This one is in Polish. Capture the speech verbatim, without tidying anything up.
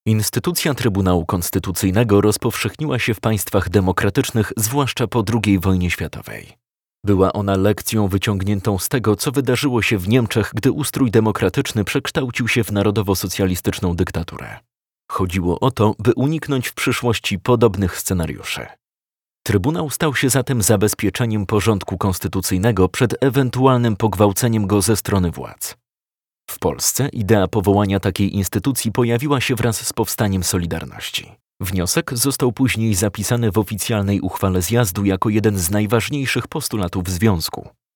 Instytucja Trybunału Konstytucyjnego rozpowszechniła się w państwach demokratycznych, zwłaszcza po drugiej wojnie światowej. Była ona lekcją wyciągniętą z tego, co wydarzyło się w Niemczech, gdy ustrój demokratyczny przekształcił się w narodowo-socjalistyczną dyktaturę. Chodziło o to, by uniknąć w przyszłości podobnych scenariuszy. Trybunał stał się zatem zabezpieczeniem porządku konstytucyjnego przed ewentualnym pogwałceniem go ze strony władz. W Polsce idea powołania takiej instytucji pojawiła się wraz z powstaniem Solidarności. Wniosek został później zapisany w oficjalnej uchwale zjazdu jako jeden z najważniejszych postulatów związku.